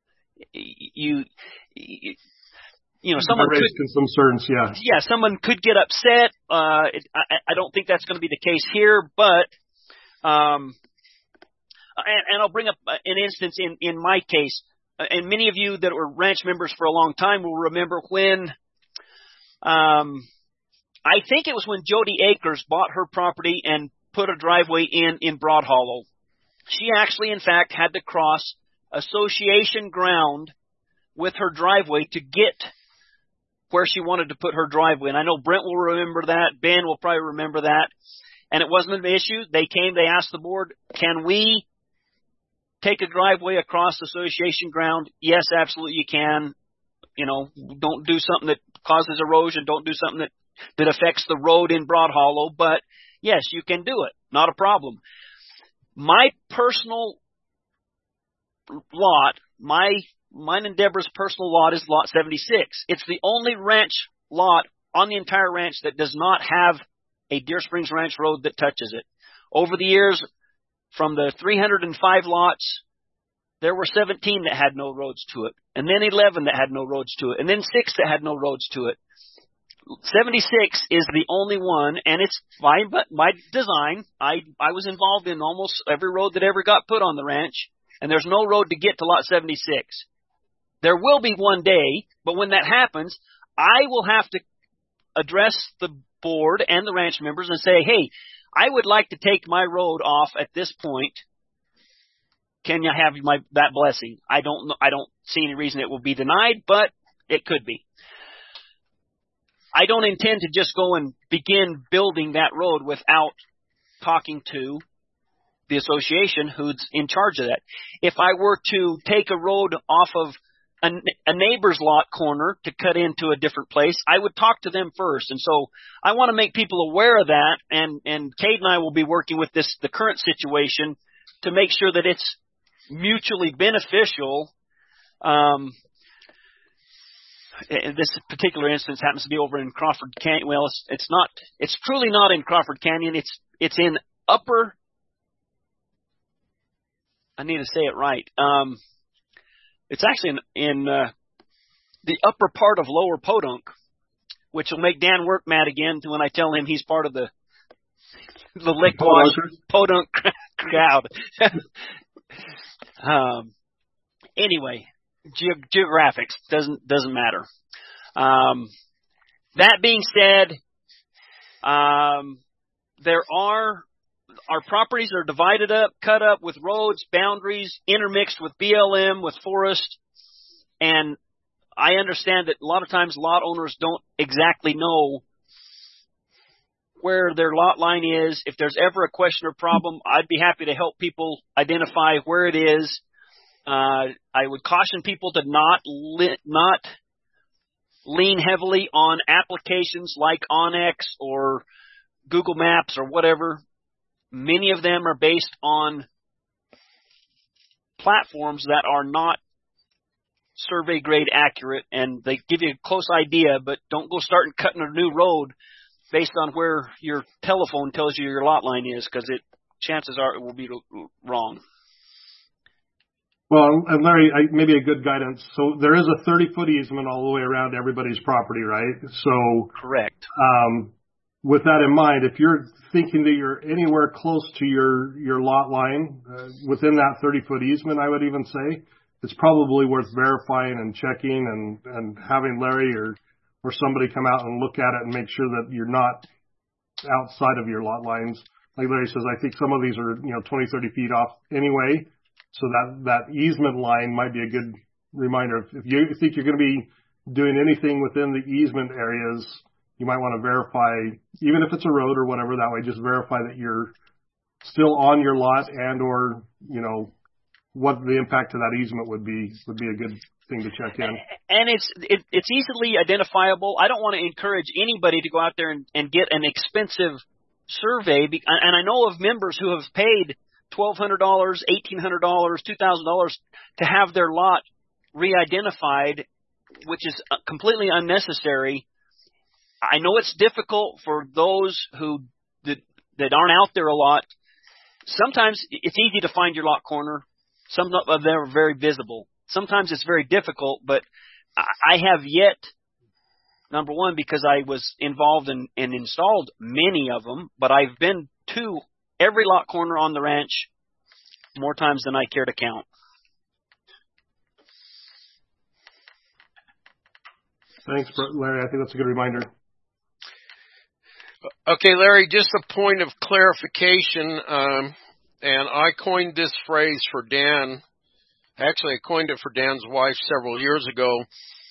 Someone could raise concerns. Yeah, someone could get upset. I don't think that's going to be the case here, but and I'll bring up an instance in my case. And many of you that were ranch members for a long time will remember when I think it was when Jody Akers bought her property and put a driveway in Broad Hollow. She actually, in fact, had to cross association ground with her driveway to get where she wanted to put her driveway. And I know Brent will remember that. Ben will probably remember that. And it wasn't an issue. They asked the board, can we take a driveway across association ground? Yes, absolutely you can. Don't do something that causes erosion. Don't do something that affects the road in Broad Hollow. But yes, you can do it. Not a problem. My personal lot, mine and Deborah's personal lot is lot 76. It's the only ranch lot on the entire ranch that does not have a Deer Springs Ranch Road that touches it. Over the years, from the 305 lots, there were 17 that had no roads to it, and then 11 that had no roads to it, and then 6 that had no roads to it. 76 is the only one, and it's fine, but by design, I was involved in almost every road that ever got put on the ranch, and there's no road to get to lot 76. There will be one day, but when that happens, I will have to address the board and the ranch members and say, hey, I would like to take my road off at this point. Can you have that blessing? I don't see any reason it will be denied, but it could be. I don't intend to just go and begin building that road without talking to the association who's in charge of that. If I were to take a road off of a neighbor's lot corner to cut into a different place, I would talk to them first. And so I want to make people aware of that. And Cade and I will be working with the current situation to make sure that it's mutually beneficial. This particular instance happens to be over in Crawford Canyon. Well, it's truly not in Crawford Canyon. It's in upper, I need to say it right. It's actually in the upper part of Lower Podunk, which will make Dan work mad again when I tell him he's part of the Lick Wash Podunk crowd. Anyway, geographics doesn't matter. That being said, our properties are divided up, cut up with roads, boundaries, intermixed with BLM, with forest, and I understand that a lot of times lot owners don't exactly know where their lot line is. If there's ever a question or problem, I'd be happy to help people identify where it is. I would caution people to not lean heavily on applications like Onyx or Google Maps or whatever. Many of them are based on platforms that are not survey grade accurate, and they give you a close idea, but don't go starting cutting a new road based on where your telephone tells you your lot line is, because chances are it will be wrong. Well, and Larry, maybe a good guidance. So there is a 30-foot easement all the way around everybody's property, right? So correct. With that in mind, if you're thinking that you're anywhere close to your lot line within that 30-foot easement, I would even say it's probably worth verifying and checking and having Larry or somebody come out and look at it and make sure that you're not outside of your lot lines. Like Larry says, I think some of these are 20, 30 feet off anyway. So that easement line might be a good reminder. If you think you're going to be doing anything within the easement areas, you might want to verify, even if it's a road or whatever, that way just verify that you're still on your lot and or, what the impact to that easement would be a good thing to check in. And it's easily identifiable. I don't want to encourage anybody to go out there and get an expensive survey. And I know of members who have paid $1,200, $1,800, $2,000 to have their lot re-identified, which is completely unnecessary. I know it's difficult for those that aren't out there a lot. Sometimes it's easy to find your lot corner. Some of them are very visible. Sometimes it's very difficult, but I have yet, number one, because I was involved and installed many of them, but I've been to every lot corner on the ranch more times than I care to count. Thanks, Larry. I think that's a good reminder. Okay, Larry, just a point of clarification, and I coined this phrase for Dan. Actually, I coined it for Dan's wife several years ago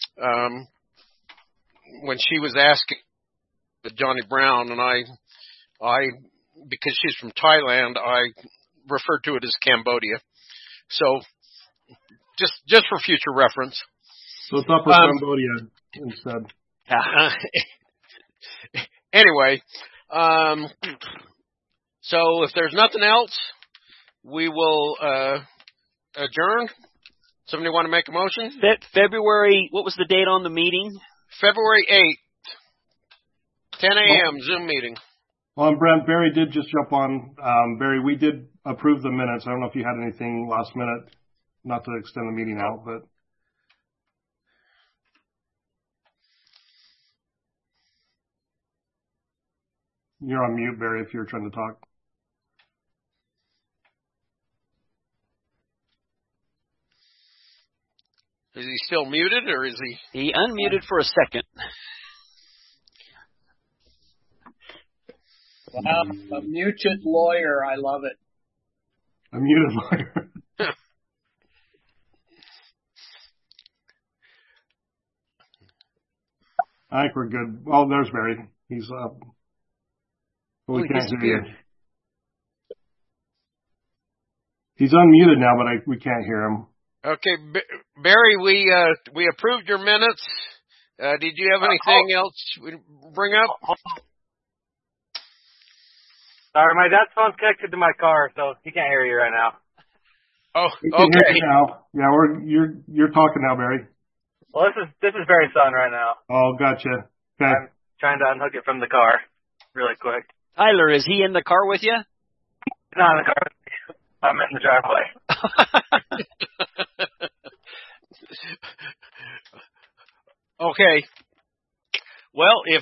when she was asking Johnny Brown, and I, because she's from Thailand, I referred to it as Cambodia. So, just for future reference. So it's Upper Cambodia instead. Anyway, so if there's nothing else, we will adjourn. Somebody want to make a motion? February, what was the date on the meeting? February 8th, 10 a.m. Zoom meeting. Well, and Brent, Barry did just jump on. Barry, we did approve the minutes. I don't know if you had anything last minute, not to extend the meeting out, but. You're on mute, Barry, if you're trying to talk. Is he still muted, or is he? He unmuted for a second. Wow, a muted lawyer. I love it. A muted lawyer. I think we're good. Oh, there's Barry. He's up. We can't hear you. He's unmuted now, but we can't hear him. Okay, Barry, we approved your minutes. Did you have anything else to bring up? Sorry, my dad's phone's connected to my car, so he can't hear you right now. Oh, we can hear you now. Yeah, you're talking now, Barry. Well, this is Barry's son right now. Oh, gotcha. Okay. I'm trying to unhook it from the car really quick. Tyler, is he in the car with you? Not in the car. I'm in the driveway. Okay. Well, if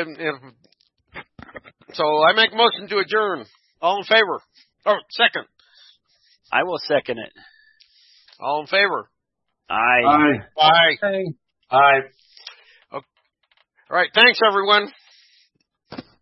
so, I make motion to adjourn. All in favor? Oh, second. I will second it. All in favor? Aye. Aye. Aye. Aye. Okay. All right. Thanks, everyone.